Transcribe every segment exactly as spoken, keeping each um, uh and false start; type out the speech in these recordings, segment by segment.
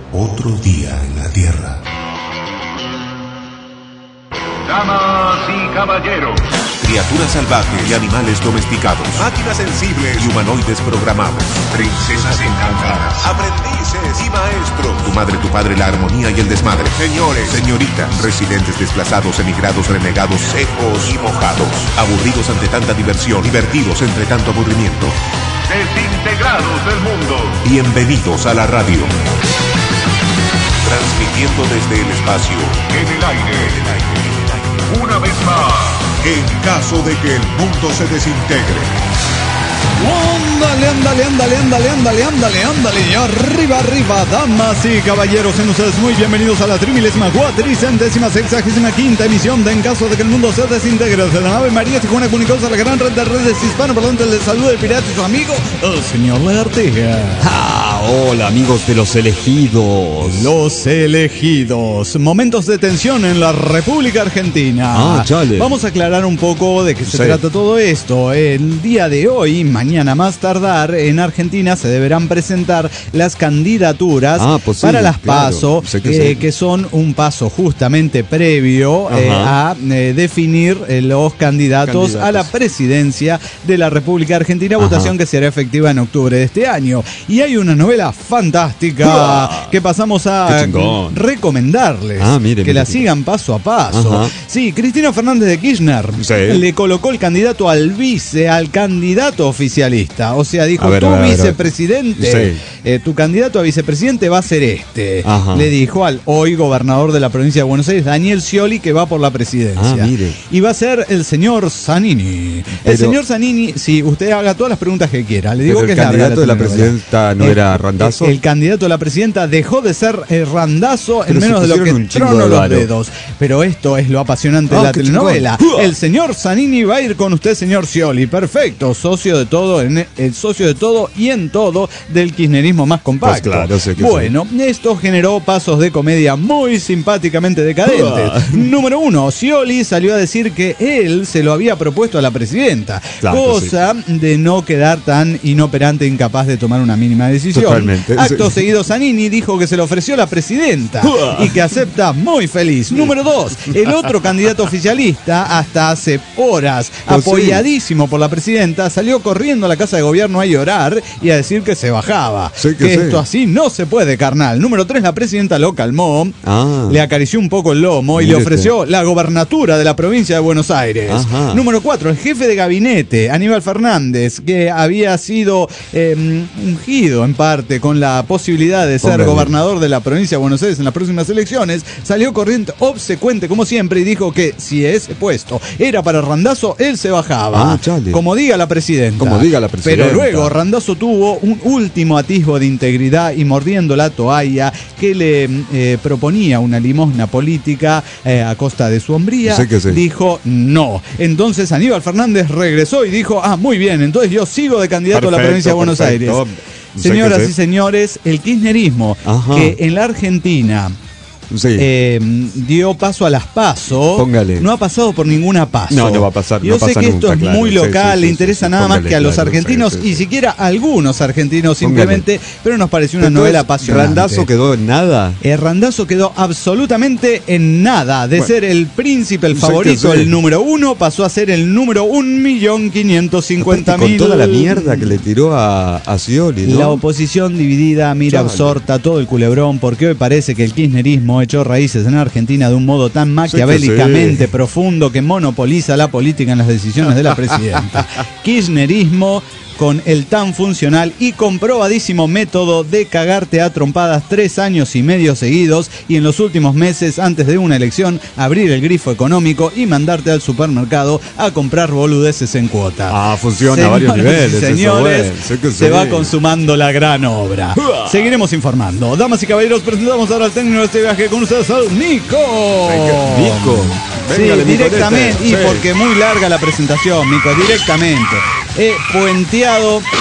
Otro día en la Tierra. Damas y caballeros, criaturas salvajes y animales domesticados, máquinas sensibles y humanoides programados, princesas encantadas, aprendices y maestros, tu madre, tu padre, la armonía y el desmadre, señores, señoritas, residentes desplazados, emigrados, renegados, secos y mojados, aburridos ante tanta diversión, divertidos entre tanto aburrimiento, desintegrados del mundo. Bienvenidos a la radio. Transmitiendo desde el espacio, En el aire, en el aire, una vez más, en caso de que el mundo se desintegre. Ándale, ándale, ándale, ándale, ándale, ándale, ándale, y arriba, arriba, damas y caballeros, sean ustedes muy bienvenidos a la trimilésima, cuatricentésima, sexagésima quinta emisión de En Caso de que el Mundo se Desintegre, de la nave María Tijuana Comunicosa, la gran red de redes hispanoparlantes. Les saluda el pirata y su amigo, el señor Lagartija. Ah, hola amigos de los elegidos. Los elegidos. Momentos de tensión en la República Argentina. Ah, chale. Vamos a aclarar un poco de qué se Sí. trata todo esto. El día de hoy, mañana más tardar, en Argentina se deberán presentar las candidaturas Ah, pues sí, para las claro. PASO, Sé que eh, sí. que son un paso justamente previo eh, Ajá. a eh, definir eh, los candidatos, Candidatos. a la presidencia de la República Argentina, Ajá. votación que será efectiva en octubre de este año. Y hay una novela fantástica ¡Uah! que pasamos ¡Qué a chingón! recomendarles, Ah, mire, que mire, la mire. sigan paso a paso. Ajá. Sí, Cristina Fernández de Kirchner Sí. le colocó el candidato al vice, al candidato oficialista. O sea, dijo, A ver, tu a ver, a ver. vicepresidente, Sí. eh, tu candidato a vicepresidente va a ser este. Ajá. Le dijo al hoy gobernador de la provincia de Buenos Aires, Daniel Scioli, que va por la presidencia. Ah, mire. Y va a ser el señor Zanini. El Pero- señor Zanini, si usted haga todas las preguntas que quiera, le digo Pero que el es larga candidato de la telenovela. presidenta no Eh, era Randazzo. El, el candidato de la presidenta dejó de ser eh, Randazzo en Pero se menos de lo que pusieron un chingo trono de los varo. dedos. Pero esto es lo apasionante Ah, de la qué telenovela. chingón. El señor Zanini va a ir con usted, señor Scioli. Perfecto, socio de todo, en, el socio de todo y en todo del kirchnerismo más compacto. Pues claro, sé que bueno, esto generó pasos de comedia muy simpáticamente decadentes. Ah. Número uno, Scioli salió a decir que él se lo había propuesto a la presidenta. Claro, cosa de no quedar tan inoperante e incapaz de tomar una mínima decisión. Totalmente. Acto Sí. seguido, Zanini dijo que se lo ofreció la presidenta Uah. y que acepta muy feliz. Número dos, el otro candidato oficialista, hasta hace horas, Pues sí. apoyadísimo por la presidenta, salió corriendo a la Casa de Gobierno a llorar y a decir que se bajaba. Sí, que que sí. esto así no se puede, carnal. Número tres, la presidenta lo calmó, Ah. le acarició un poco el lomo y Mírete. le ofreció la gobernatura de la provincia de Buenos Aires. Ajá. Número cuatro, el jefe de gabinete, Aníbal Fernández, que había sido eh, ungido en parte con la posibilidad de ser Póngale. gobernador de la provincia de Buenos Aires en las próximas elecciones, salió corriente obsecuente como siempre y dijo que si ese puesto era para Randazzo, él se bajaba. Ah, chale. Como diga la presidenta. Como diga la presidenta. Pero luego Randazzo tuvo un último atisbo de integridad y mordiendo la toalla que le eh, proponía una limosna política eh, a costa de su hombría, Sí que sí. dijo no. Entonces Aníbal Fernández regresó y dijo, ah, muy bien, entonces yo sigo de candidato a la Perfecto, provincia de Buenos perfecto. Aires. Sé Señoras que sí. y señores, el kirchnerismo, Ajá. que en la Argentina Sí. eh, dio paso a las PASO, Póngale. no ha pasado por ninguna PASO. No, no va a pasar, Yo no sé pasa que esto nunca, es claro. muy Sí, local, sí, le sí, interesa sí, nada más póngale, que a los claro, argentinos sí, sí, y sí. siquiera a algunos argentinos Póngale. simplemente, pero nos pareció una Entonces, novela apasionante. Randazzo quedó en nada. Eh, Randazzo quedó absolutamente en nada. De Bueno, ser el príncipe, el sé favorito, que sí. el número uno, pasó a ser el número un millón quinientos cincuenta Aparte, mil. con toda la mierda que le tiró a, a Scioli, ¿no? La oposición dividida, mira, Chale. absorta, todo el culebrón, porque hoy parece que el kirchnerismo echó raíces en Argentina de un modo tan maquiavélicamente sí. profundo que monopoliza la política en las decisiones de la presidenta. Kirchnerismo con el tan funcional y comprobadísimo método de cagarte a trompadas tres años y medio seguidos y en los últimos meses, antes de una elección, abrir el grifo económico y mandarte al supermercado a comprar boludeces en cuota. Ah, funciona a Señoras varios y niveles. eso, Señores, bueno, sé que se sí. va consumando la gran obra. Seguiremos informando. Damas y caballeros, presentamos ahora al técnico de este viaje con ustedes, al Nico. Venga, Nico. Sí, Véngale, Nicolete. directamente, y Sí. porque muy larga la presentación, Nico, directamente. He puenteado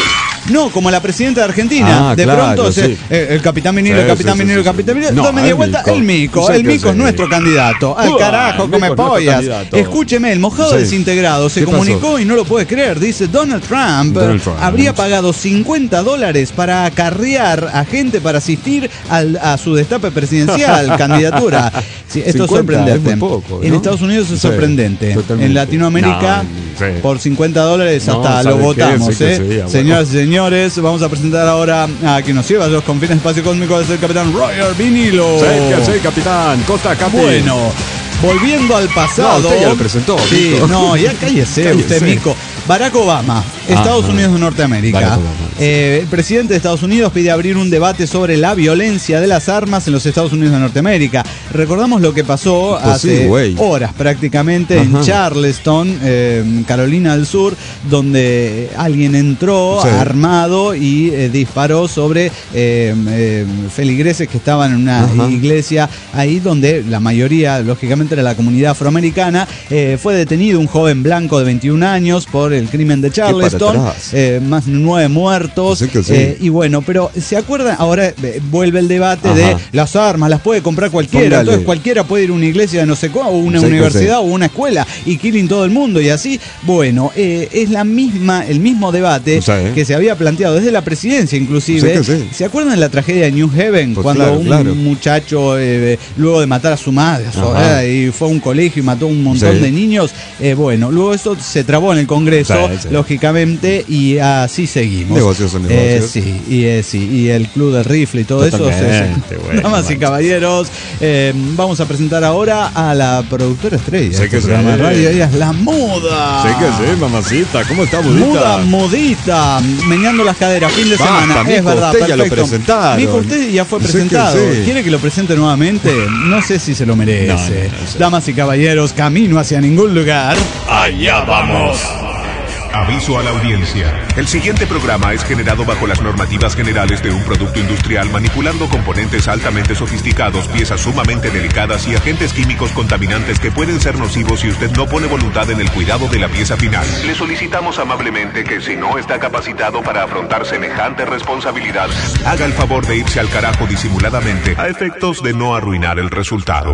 No, como la presidenta de Argentina. Ah, de claro, pronto, se, sí. eh, el capitán Vinilo, Sí, el capitán sí, Vinilo, sí, el capitán sí. Vinilo. No, No, media el vuelta, Mico. el Mico. Sí, El que Mico es sí. nuestro candidato. Al Uah, carajo, el come Mico es nuestro pollas. candidato. Escúcheme, el mojado Sí. desintegrado se ¿Qué pasó? comunicó y no lo puede creer. Dice, Donald Trump, Donald Trump. habría pagado cincuenta dólares para acarrear a gente para asistir al, a su destape presidencial, candidatura. Sí, esto es cincuenta, sorprendente. es muy poco, En ¿no? Estados Unidos es Sí, sorprendente. totalmente. En Latinoamérica, No, sí. por cincuenta dólares No, hasta ¿sabe lo qué? votamos. Sí que ¿eh? sí, abuelo. Señoras y señores, vamos a presentar ahora a quien nos lleva a los confines del espacio cósmico, es el capitán Roger Vinilo. Sí, que sí, capitán. Costa, capi. Bueno, volviendo al pasado. No, usted ya lo presentó, Sí, Mico. no, ya cállese, Cállese. usted, Mico. Barack Obama, Estados Ajá. Unidos de Norteamérica. Barack Obama, sí. Eh, el presidente de Estados Unidos pide abrir un debate sobre la violencia de las armas en los Estados Unidos de Norteamérica. Recordamos lo que pasó Pues hace sí, güey. horas prácticamente en Ajá. Charleston, eh, Carolina del Sur, donde alguien entró Sí. armado y eh, disparó sobre eh, eh, feligreses que estaban en una Ajá. iglesia ahí donde la mayoría, lógicamente, era la comunidad afroamericana. Eh, fue detenido un joven blanco de veintiún años por el crimen de Charleston. para atrás. Eh, más de nueve muertos. Sí que sí. Eh, y bueno, pero ¿se acuerdan? Ahora eh, vuelve el debate Ajá. de las armas, las puede comprar cualquiera. Póngale. Entonces cualquiera puede ir a una iglesia de no sé cuál, o una Sí que universidad sí. o una escuela y killing todo el mundo y así. Bueno, eh, es la misma, el mismo debate Sí. que se había planteado desde la presidencia inclusive. Sí que sí. ¿Se acuerdan de la tragedia de New Haven? Pues cuando claro, un claro. muchacho, eh, luego de matar a su madre, su- Ajá. eh, y fue a un colegio y mató a un montón Sí. de niños? Eh, bueno, luego eso se trabó en el Congreso, Sí, sí. lógicamente, y así seguimos. Negocios son negocios. Eh, sí, y, eh, sí, y el Club del Rifle y todo eso. Totalmente, sí, sí. bueno, Damas y manches. caballeros, eh, vamos a presentar ahora a la productora estrella Sí de este que sí. programa de radio. Ella es la Muda. Sí que sí, mamacita. ¿Cómo está, Muda, Budita? mudita, meneando las caderas, fin de Basta, semana. mijo, es verdad, usted ya lo perfecto. presentaron. Mijo, usted ya fue Sí que presentado. sí. ¿Quiere que lo presente nuevamente? No sé si se lo merece. No, no, no sé. Damas y caballeros, camino hacia ningún lugar. Allá vamos. Aviso a la audiencia. El siguiente programa es generado bajo las normativas generales de un producto industrial manipulando componentes altamente sofisticados, piezas sumamente delicadas y agentes químicos contaminantes que pueden ser nocivos si usted no pone voluntad en el cuidado de la pieza final. Le solicitamos amablemente que si no está capacitado para afrontar semejante responsabilidad, haga el favor de irse al carajo disimuladamente a efectos de no arruinar el resultado.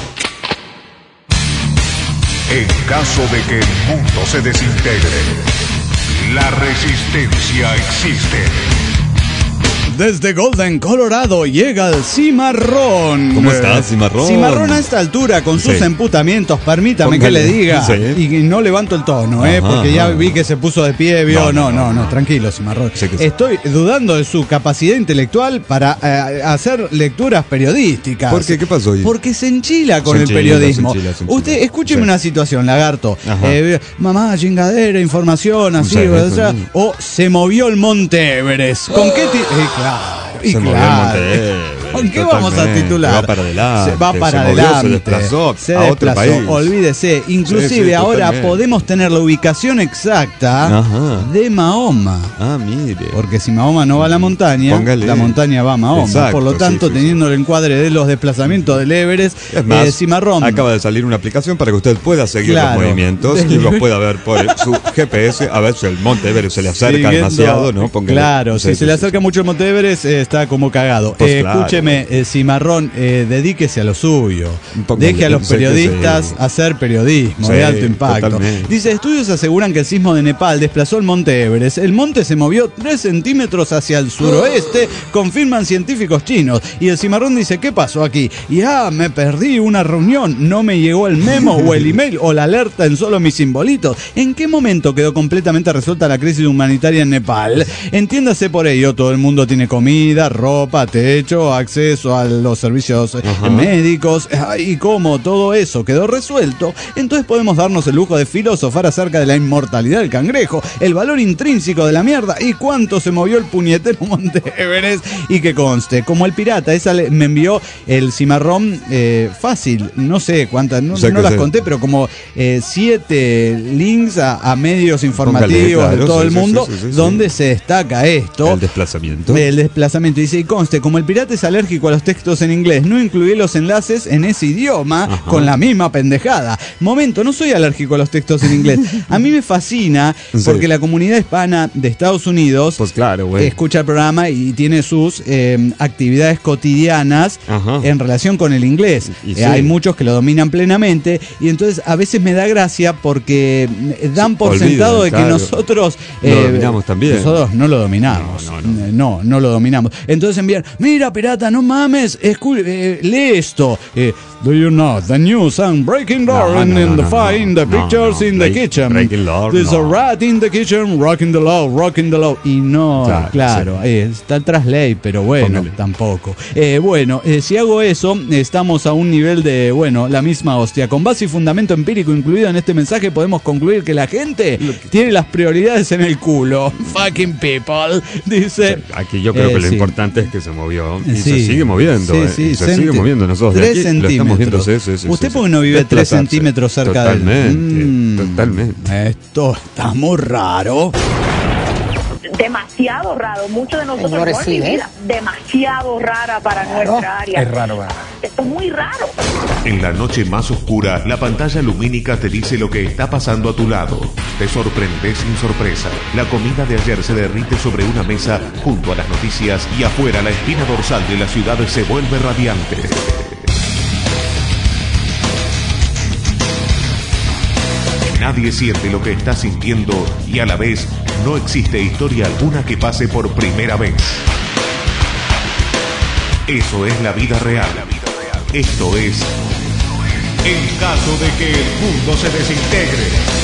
En caso de que el mundo se desintegre, la resistencia existe. Desde Golden, Colorado, llega el Cimarrón. ¿Cómo estás, Cimarrón? Cimarrón a esta altura, con sus Sí. emputamientos, permítame Póngale. que le diga. Sí. Y no levanto el tono, ¿eh? Ajá, porque ya ajá. vi que se puso de pie, vio. No, No, no, no, no, tranquilo, Cimarrón. Sí que sí. Estoy dudando de su capacidad intelectual para eh, hacer lecturas periodísticas. ¿Por qué? ¿Qué pasó hoy? Porque se enchila con Se el enchila, periodismo. se enchila, se enchila. Usted, escúcheme Sí. una situación, lagarto. Ajá. Eh, mamá, chingadera, información, así, Sí, o sea, sí. o se movió el Monte Everest. ¿Con qué ti- eh, claro. Y Se movió el claro. Monte Everest, ¿Con qué vamos a totalmente. titular? Va para adelante, Se va para se movió, se adelante. desplazó Se a otro desplazó, país. olvídese. Inclusive Sí, sí, ahora totalmente. podemos tener la ubicación exacta Ajá. de Mahoma. Ah, mire. Porque si Mahoma no va a la montaña, Póngale. la montaña va a Mahoma. Exacto, Por lo tanto, sí, sí, teniendo el encuadre de los desplazamientos del Everest, Es más, eh, Cimarrón. acaba de salir una aplicación para que usted pueda seguir Claro. los movimientos y los pueda ver por el- su G P S. A ver si el Monte Everest se le acerca Siguiendo- demasiado, ¿no? Póngale. Claro, Sí, si sí, se le sí, acerca sí. mucho el Monte Everest, eh, está como cagado. Pues Eh, claro. Escúcheme, eh, Cimarrón, eh, dedíquese a lo suyo. Póngale, Deje a los sé que periodistas sí. hacer periodismo Sí, de alto impacto. totalmente. Dice, estudios aseguran que el sismo de Nepal desplazó el Monte Everest. El monte se movió tres centímetros hacia el suroeste, confirman científicos chinos. Y el Cimarrón dice, ¿qué pasó aquí? Y ah, me perdí una reunión, no me llegó el memo o el email o la alerta en solo mis simbolitos. ¿En qué momento quedó completamente resuelta la crisis humanitaria en Nepal? Entiéndase por ello, todo el mundo tiene comida, ropa, techo, acceso a los servicios eh, Ajá. médicos. Ah, y como todo eso quedó resuelto, entonces podemos darnos el lujo de filosofar acerca de la inmortalidad del cangrejo, el valor intrínseco de la mierda y cuánto se movió el puñetero Monte Everest. Y que conste, como el pirata, esa le- me envió el Cimarrón eh, fácil, no sé cuántas, no, Sé no que las sé. conté, pero como eh, siete links a, a medios informativos Póngale, de claro, todo sí, el sí, mundo sí, sí, sí, donde sí. se destaca esto. El desplazamiento. El desplazamiento. Dice, y conste, como el pirata es alérgico alérgico a los textos en inglés. No incluí los enlaces en ese idioma. Ajá. Con la misma pendejada. Momento, no soy alérgico a los textos en inglés. A mí me fascina porque sí. La comunidad hispana de Estados Unidos pues claro, güey. escucha el programa y tiene sus eh, actividades cotidianas Ajá. en relación con el inglés. Y, y sí. eh, hay muchos que lo dominan plenamente y entonces a veces me da gracia porque dan por Olviden, sentado de claro. que nosotros eh, lo dominamos también. Nosotros no lo dominamos. No, no, no. no, no lo dominamos. Entonces envían, mira pirata, no mames, escu- eh, lee esto. Eh, Do you know the news and breaking law no, no, in no, the no, find no, the pictures no, no. in the Break, kitchen? Breaking law, There's no. a rat in the kitchen, rocking the law, rocking the law. Y no, claro, claro sí. eh, está el traslay, pero bueno, Póngale. tampoco. Eh, bueno, eh, si hago eso, estamos a un nivel de, bueno, la misma hostia. Con base y fundamento empírico incluido en este mensaje, podemos concluir que la gente tiene las prioridades en el culo. Fucking people, dice. Sí, aquí yo creo eh, que lo sí. importante es que se movió y sí. se sigue moviendo. Sí, eh, sí, y se sigue moviendo nosotros. Tres centímetros. Viendo, sí, sí, sí, ¿Usted sí, por qué no vive tres centímetros cerca de él? Totalmente, mm, totalmente. Esto está muy raro. Demasiado raro. Muchos de nosotros Señores, no sí, ¿eh? demasiado rara para claro, nuestra área. Es raro, ¿verdad? Esto es muy raro. En la noche más oscura, la pantalla lumínica te dice lo que está pasando a tu lado. Te sorprendes sin sorpresa. La comida de ayer se derrite sobre una mesa junto a las noticias y afuera la espina dorsal de la ciudad se vuelve radiante. Nadie siente lo que está sintiendo y a la vez no existe historia alguna que pase por primera vez. Eso es la vida real. Esto es en caso de que el mundo se desintegre.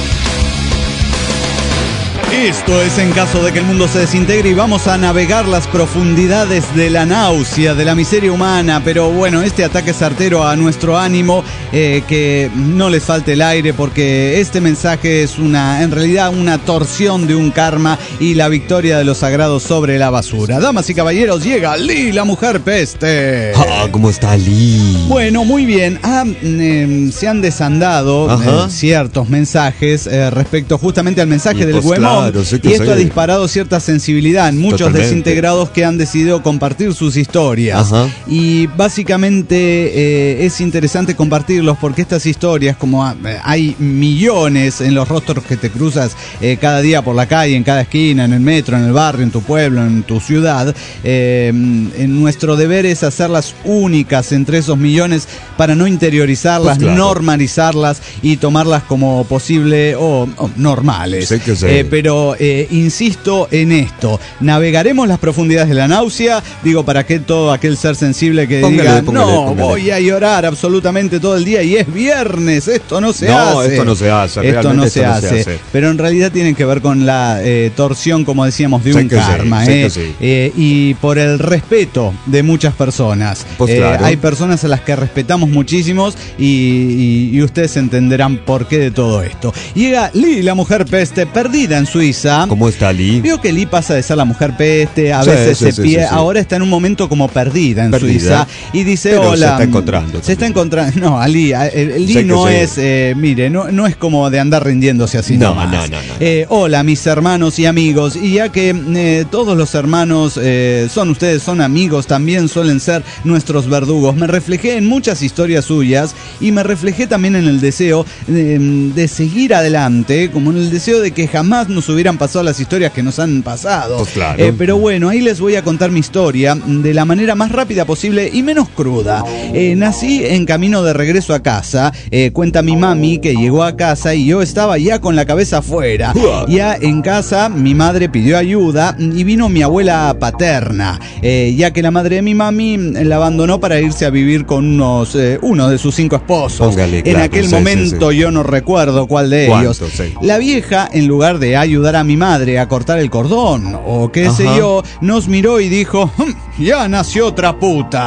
Esto es en caso de que el mundo se desintegre y vamos a navegar las profundidades de la náusea, de la miseria humana, pero bueno, este ataque certero a nuestro ánimo, eh, que no les falte el aire porque este mensaje es una, en realidad una torsión de un karma y la victoria de los sagrados sobre la basura. Damas y caballeros, llega Lee, la mujer peste. Ah, ¿cómo está Lee? Bueno, muy bien, ah, eh, se han desandado eh, ciertos mensajes eh, respecto justamente al mensaje y del pues, Güemón. Claro, sí y esto sí. ha disparado cierta sensibilidad en muchos Totalmente. desintegrados que han decidido compartir sus historias. Ajá. Y básicamente eh, es interesante compartirlos porque estas historias, como eh, hay millones en los rostros que te cruzas eh, cada día por la calle, en cada esquina, en el metro, en el barrio, en tu pueblo, en tu ciudad, eh, en nuestro deber es hacerlas únicas entre esos millones para no interiorizarlas, pues claro. normalizarlas y tomarlas como posible o oh, oh, normales. Sé que sí. eh, pero Pero eh, insisto en esto, navegaremos las profundidades de la náusea, digo, para que todo aquel ser sensible que póngale, diga, póngale, no, póngale. voy a llorar absolutamente todo el día y es viernes, esto no se no, hace. No, esto no se hace, esto no, se, esto hace. no se hace. Pero en realidad tiene que ver con la eh, torsión, como decíamos, de sé un karma, sí, eh, sí. eh, y por el respeto de muchas personas. Pues eh, claro. Hay personas a las que respetamos muchísimos y, y, y ustedes entenderán por qué de todo esto. Llega Lee, la mujer peste, perdida en su Suiza. ¿Cómo está Lee? Veo que Lee pasa de ser la mujer peste, a sí, veces sí, se sí, pie, sí, sí. ahora está en un momento como perdida en perdida. Suiza y dice Pero hola. Se está encontrando. Se también. está encontrando. No, a Lee, a, el, Lee no sí. es, eh, mire, no, no es como de andar rindiéndose así no, nomás. No, no, no. Eh, hola, mis hermanos y amigos. Y ya que eh, todos los hermanos eh, son ustedes, son amigos, también suelen ser nuestros verdugos. Me reflejé en muchas historias suyas y me reflejé también en el deseo de, de seguir adelante, como en el deseo de que jamás nos hubieran pasado las historias que nos han pasado. Pues claro. eh, pero bueno, ahí les voy a contar mi historia de la manera más rápida posible y menos cruda. Eh, nací en camino de regreso a casa. Eh, cuenta mi mami que llegó a casa y yo estaba ya con la cabeza afuera. Ya en casa mi madre pidió ayuda y vino mi abuela paterna, eh, ya que la madre de mi mami la abandonó para irse a vivir con unos eh, uno de sus cinco esposos. Póngale, en claro, aquel sí, momento sí, sí. yo no recuerdo cuál de ellos. Sí. La vieja, en lugar de ayudar a mi madre a cortar el cordón o qué Ajá. sé yo, nos miró y dijo, ya nació otra puta.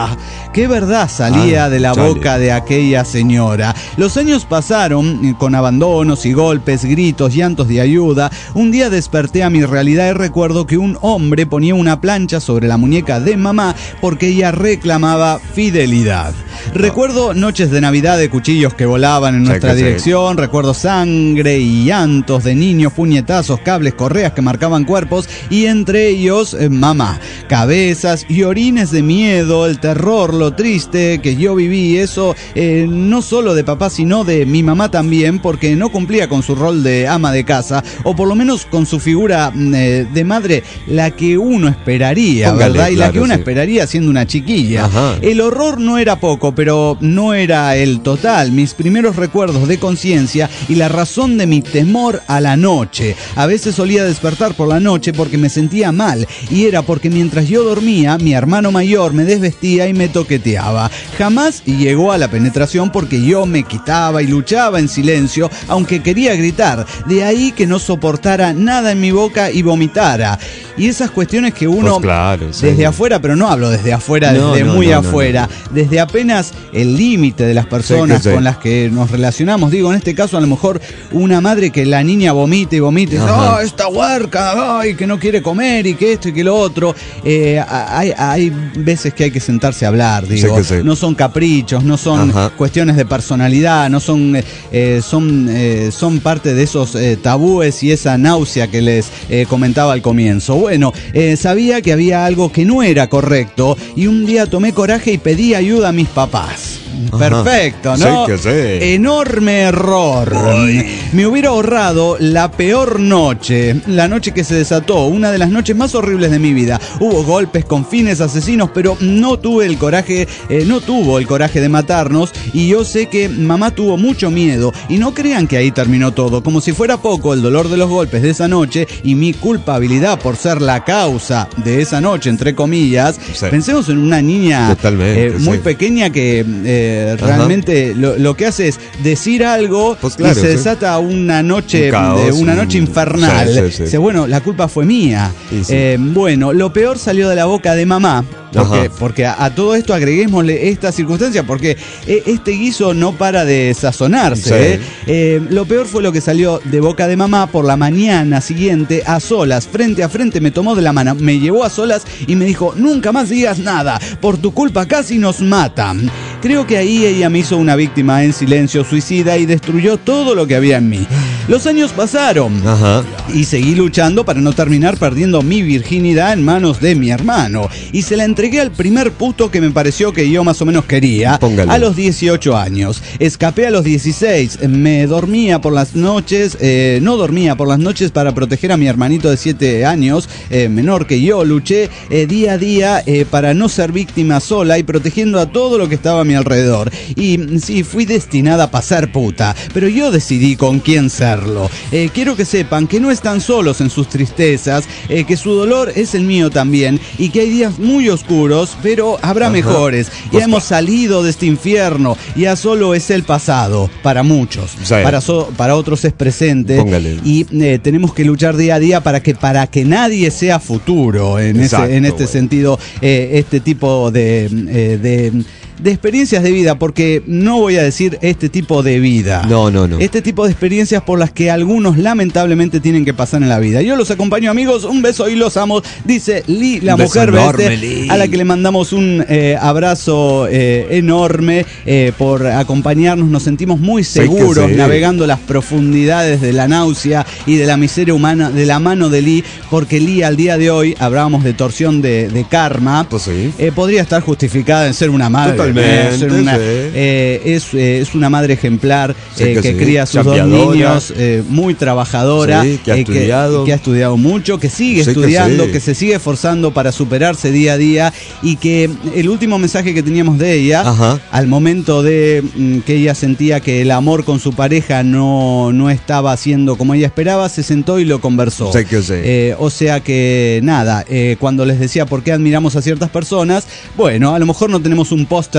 qué verdad salía Ah, de la chale. boca de aquella señora. Los años pasaron eh, con abandonos y golpes, gritos, llantos de ayuda. Un día desperté a mi realidad y recuerdo que un hombre ponía una plancha sobre la muñeca de mamá porque ella reclamaba fidelidad. Recuerdo noches de Navidad de cuchillos que volaban en Sí, nuestra que sí. dirección, recuerdo sangre y llantos de niños, puñetazos, cables, correas que marcaban cuerpos y entre ellos eh, mamá, cabezas y orines de miedo, el terror, lo triste que yo viví, eso eh, no solo de papá sino de mi mamá también, porque no cumplía con su rol de ama de casa o por lo menos con su figura eh, de madre, la que uno esperaría, Póngale, ¿verdad? Y la claro, que uno sí. esperaría siendo una chiquilla. Ajá. El horror no era poco, pero no era el total. Mis primeros recuerdos de conciencia y la razón de mi temor a la noche. A veces solía despertar por la noche porque me sentía mal y era porque mientras yo dormía, mi hermano mayor me desvestía y me toqueteaba. Jamás llegó a la penetración porque yo me quitaba y luchaba en silencio, aunque quería gritar. De ahí que no soportara nada en mi boca y vomitara. Y esas cuestiones que uno Pues claro, sí. desde afuera, pero no hablo desde afuera, No, desde no, muy no, no, afuera, desde apenas el límite de las personas Sí, que sí. con las que nos relacionamos. Digo, en este caso a lo mejor una madre que la niña vomite y vomite, Ajá. ¡oh, esta huerca! ¡Ay, que no quiere comer! Y que esto y que lo otro. Eh, hay, hay veces que hay que sentarse a hablar, digo. Sí, que sí. No son caprichos, no son Ajá. cuestiones de personalidad, no son, eh, son, eh, son parte de esos eh, tabúes y esa náusea que les eh, comentaba al comienzo. Bueno, eh, sabía que había algo que no era correcto y un día tomé coraje y pedí ayuda a mis papás. Ajá. Perfecto, ¿no? Sí, que sí. Enorme error. Me hubiera ahorrado la peor noche, la noche que se desató, una de las noches más horribles de mi vida. Hubo golpes con fines asesinos, pero no tuve el coraje, eh, no tuvo el coraje de matarnos y yo sé que mamá tuvo mucho miedo y no crean que ahí terminó todo, como si fuera poco el dolor de los golpes de esa noche y mi culpabilidad por ser la causa de esa noche, entre comillas. Sí. Pensemos en una niña Totalmente, eh, muy sí. pequeña que eh, realmente lo, lo que hace es decir algo Pues claro, y se sí. desata una noche, Un caos, de una un- noche infernal. Sí, sí, sí. Dice, bueno, la culpa fue mía. Sí, sí. Eh, bueno, lo peor salió de la boca de mamá. Porque, Ajá. porque a, a todo esto agreguémosle esta circunstancia, porque eh, este guiso no para de sazonarse. Sí. ¿eh? Eh, lo peor fue lo que salió de boca de mamá por la mañana siguiente, a solas, frente a frente, me tomó de la mano, me llevó a solas y me dijo, nunca más digas nada, por tu culpa casi nos matan. Creo que ahí ella me hizo una víctima en silencio, suicida, y destruyó todo lo que había en mí. Los años pasaron. Ajá. Y seguí luchando para no terminar perdiendo mi virginidad en manos de mi hermano. Y se la entregué al primer puto que me pareció que yo más o menos quería. Póngale. A los dieciocho años. Escapé a los dieciséis. Me dormía por las noches. Eh, no dormía por las noches para proteger a mi hermanito de siete años, eh, menor que yo. Luché eh, día a día eh, para no ser víctima sola y protegiendo a todo lo que estaba a mi alrededor. Y sí, fui destinada a pasar puta. Pero yo decidí con quién serlo. Eh, quiero que sepan que no están solos en sus tristezas, eh, que su dolor es el mío también y que hay días muy oscuros, pero habrá Ajá. mejores. Ya Pues hemos salido de este infierno, ya solo es el pasado, para muchos, Sí. para, so- para otros es presente. Póngale. Y eh, tenemos que luchar día a día para que, para que nadie sea futuro en, Exacto, ese, en este güey. sentido, eh, este tipo de... eh, de de experiencias de vida, porque no voy a decir este tipo de vida. No, no, no. Este tipo de experiencias por las que algunos lamentablemente tienen que pasar en la vida. Yo los acompaño, amigos, un beso y los amo, dice Lee, la Un beso mujer enorme, verde, Lee. a la que le mandamos un eh, abrazo eh, enorme eh, por acompañarnos. Nos sentimos muy Sí que seguros sí. navegando las profundidades de la náusea y de la miseria humana de la mano de Lee, porque Lee al día de hoy, hablábamos de torsión de, de karma, Pues sí. eh, podría estar justificada en ser una madre. Totalmente, eh, ser una- sí. eh, es, eh, es una madre ejemplar, Sí eh, que que sí. cría a sus dos Chambeadora. niños, eh, muy trabajadora, Sí, que ha eh, estudiado. que ha estudiado mucho, que sigue Sí que estudiando, sí. que se sigue esforzando para superarse día a día, y que el último mensaje que teníamos de ella, Ajá. al momento de mm, que ella sentía que el amor con su pareja no, no estaba haciendo como ella esperaba, se sentó y lo conversó. Sí que sí. Eh, o sea que nada, eh, cuando les decía por qué admiramos a ciertas personas, bueno, a lo mejor no tenemos un póster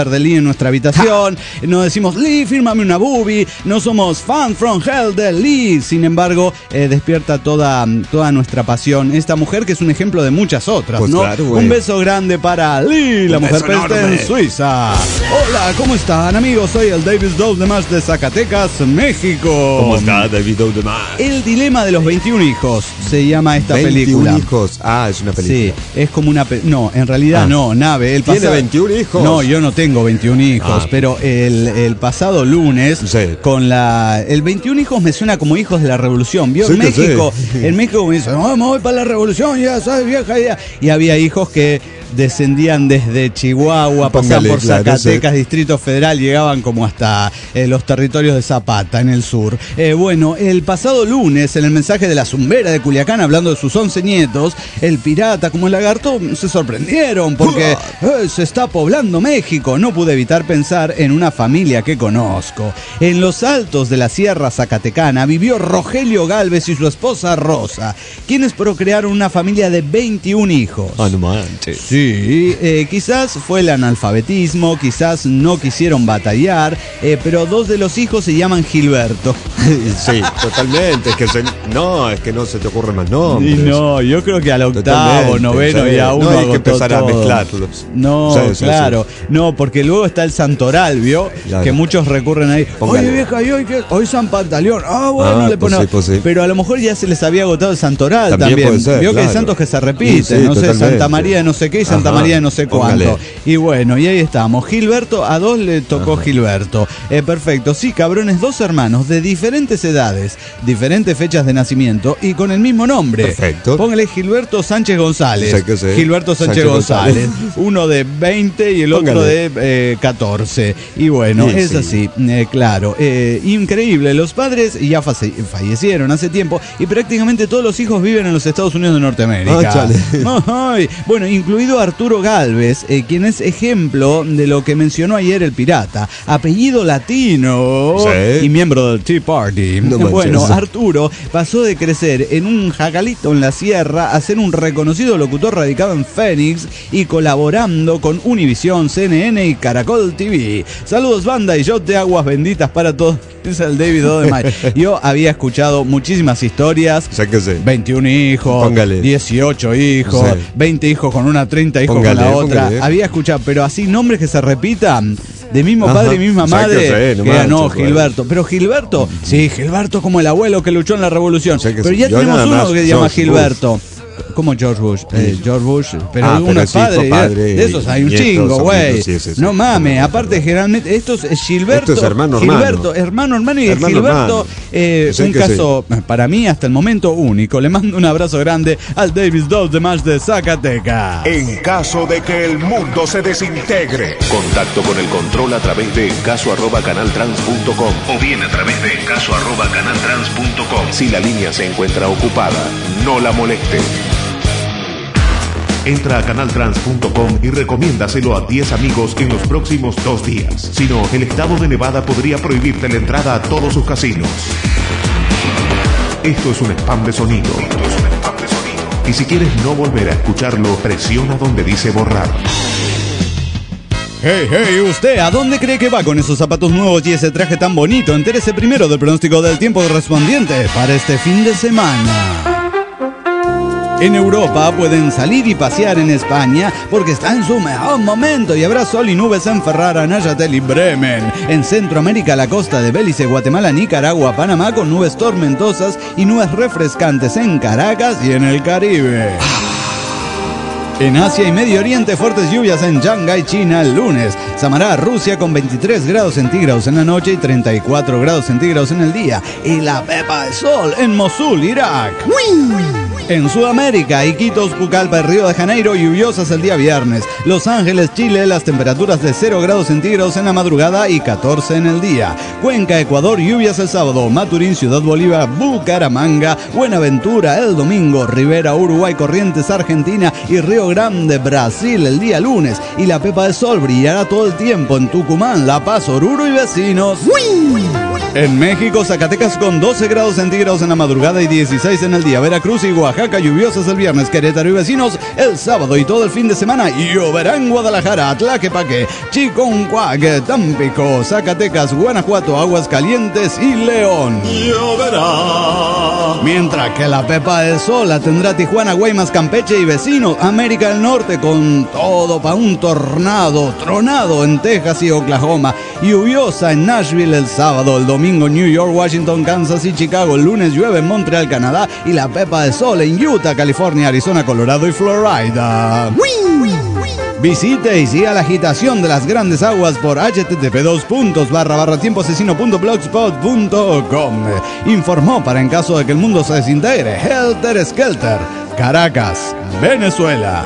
póster de Lee en nuestra habitación, no decimos Lee, fírmame una boobie, no somos fan from hell de Lee. Sin embargo, eh, despierta toda, toda nuestra pasión esta mujer, que es un ejemplo de muchas otras, pues ¿no? Claro, un beso grande para Lee, la un mujer peste enorme. en Suiza. Hola, ¿cómo están, amigos? Soy el David Doldemars de Zacatecas, México. ¿Cómo está David Oldemar? El dilema de los veintiún hijos se llama esta veintiún película. hijos. Ah, es una película. Sí, es como una... Pe- no, en realidad Ah. no, Nave. El ¿Tiene pasado- veintiún hijos? No, yo no tengo veintiún hijos, Ah. pero el, el pasado lunes, Sí. con la... El veintiún hijos me suena como hijos de la revolución. ¿Vio? Sí en que México, sí. en México me dicen, no, me voy para la revolución, ya sabes, vieja ya. Y había hijos que descendían desde Chihuahua, pasaban Póngale, por claro, Zacatecas, Distrito Federal, llegaban como hasta eh, los territorios de Zapata, en el sur. Eh, bueno, el pasado lunes, en el mensaje de la Zumbera de Culiacán, hablando de sus once nietos, el pirata como el lagarto se sorprendieron porque eh, se está poblando México. No pude evitar pensar en una familia que conozco. En los altos de la Sierra Zacatecana vivió Rogelio Galvez y su esposa Rosa, quienes procrearon una familia de veintiún hijos. Ah, no manches. Sí, eh, quizás fue el analfabetismo, quizás no quisieron batallar, eh, pero dos de los hijos se llaman Gilberto. Sí, totalmente. Es que se- no, es que no se te ocurre más nombres. Y no, yo creo que al octavo, Totalmente, noveno sí. ya uno No, hay que agotó empezar a todo. mezclarlos. No, Sí, sí, claro. No, porque luego está el Santoral, ¿vio? Claro. Que muchos recurren ahí. Póngale. Oye, vieja, ¿y hoy qué? Hoy San Pantaleón. Ah, bueno, Ah, le pues ponemos. sí, pues sí. Pero a lo mejor ya se les había agotado el Santoral También también. puede ser, Vio que hay claro. santos que se repiten, Sí, sí, no sé, totalmente. Santa María de no sé qué y Santa Ajá, María de no sé póngale. cuánto. Y bueno, y ahí estamos. Gilberto, a dos le tocó Ajá. Gilberto. Eh, perfecto. Sí, cabrones, dos hermanos de diferentes edades, diferentes fechas de nacimiento y con el mismo nombre. Perfecto. Póngale Gilberto Sánchez González. Sé que sé. Gilberto Sánchez, Sánchez González. González. Uno de veinte y el otro Póngale. de eh, catorce. Y bueno, Sí, es sí. así, eh, claro. Eh, increíble. Los padres ya face- fallecieron hace tiempo y prácticamente todos los hijos viven en los Estados Unidos de Norteamérica. Ah, chale. Ay, bueno, incluido Arturo Galvez, eh, quien es ejemplo de lo que mencionó ayer el pirata. Apellido latino Sí. y miembro del Tea Party. No manches. bueno, Arturo pasó de crecer en un jacalito en la sierra a ser un reconocido locutor radicado en Phoenix y colaborando con Univisión, C N N y Caracol T V. Saludos, banda, y yo de aguas benditas para todos. Es el David Odemay. Yo había escuchado muchísimas historias. Sé que sé. veintiún hijos, Póngale. dieciocho hijos, Sí. veinte hijos con una, treinta hijos Póngale, con la otra. póngale. Había escuchado, pero así nombres que se repitan, de mismo Ajá. padre y misma O sea, madre, que sé, no que era, no, manches, güey. Gilberto. Pero Gilberto, sí, Gilberto como el abuelo que luchó en la revolución. O sea, que Pero sí. ya Yo tenemos nada uno más, que se llama George Gilberto. ¿Cómo George Bush? Eh, George Bush, pero Ah, uno pero es es hijo, padre, padre, de esos hay un nietos, chingo, güey. sobrinos, sí, sí, sí. No mames, aparte generalmente estos es Gilberto, Esto es hermano, hermano. Gilberto, hermano, hermano y Hermano, Gilberto, hermano. eh, Sí un que caso para mí hasta el momento único. Le mando un abrazo grande al Davis Doldemars de Zacatecas. En caso de que el mundo se desintegre. Contacto con el control a través de caso arroba canaltrans punto com o bien a través de caso arroba canaltrans punto com. Si la línea se encuentra ocupada, no la moleste. Entra a canaltrans punto com y recomiéndaselo a diez amigos en los próximos dos días. Si no, el estado de Nevada podría prohibirte la entrada a todos sus casinos. Esto es un spam de sonido. Esto es un spam de sonido. Y si quieres no volver a escucharlo, presiona donde dice borrar. Hey, hey, ¿usted a dónde cree que va con esos zapatos nuevos y ese traje tan bonito? Entérese primero del pronóstico del tiempo correspondiente para este fin de semana. En Europa pueden salir y pasear en España porque está en su mejor momento y habrá sol y nubes en Ferrara, Nayatel y Bremen. En Centroamérica, la costa de Belice, Guatemala, Nicaragua, Panamá con nubes tormentosas y nubes refrescantes en Caracas y en el Caribe. En Asia y Medio Oriente, fuertes lluvias en Shanghái, China, el lunes. Samará, Rusia, con veintitrés grados centígrados en la noche y treinta y cuatro grados centígrados en el día. Y la pepa de sol en Mosul, Irak. En Sudamérica, Iquitos, Pucallpa y Río de Janeiro, lluviosas el día viernes. Los Ángeles, Chile, las temperaturas de cero grados centígrados en la madrugada y catorce en el día. Cuenca, Ecuador, lluvias el sábado. Maturín, Ciudad Bolívar, Bucaramanga, Buenaventura el domingo. Rivera, Uruguay, Corrientes, Argentina y Río Grande, Brasil el día lunes. Y la pepa de sol brillará todo el tiempo en Tucumán, La Paz, Oruro y vecinos. ¡Uy! En México, Zacatecas con doce grados centígrados en la madrugada y dieciséis en el día. Veracruz y Oaxaca lluviosas el viernes. Querétaro y vecinos el sábado y todo el fin de semana. Lloverá en Guadalajara, Tlaquepaque, Chiconcuac, Tampico, Zacatecas, Guanajuato, Aguascalientes y León. Lloverá. Mientras que la Pepa del Sol la tendrá Tijuana, Guaymas, Campeche y vecinos. América del Norte con todo para un tornado, tronado en Texas y Oklahoma. Lluviosa en Nashville el sábado, el domingo New York, Washington, Kansas y Chicago. El lunes llueve en Montreal, Canadá, y la Pepa de Sol en Utah, California, Arizona, Colorado y Florida. Visite y siga la agitación de las grandes aguas por h t t p dos puntos barra barra tiempo asesino punto blogspot punto com. Informó para en caso de que el mundo se desintegre Helter Skelter, Caracas, Venezuela.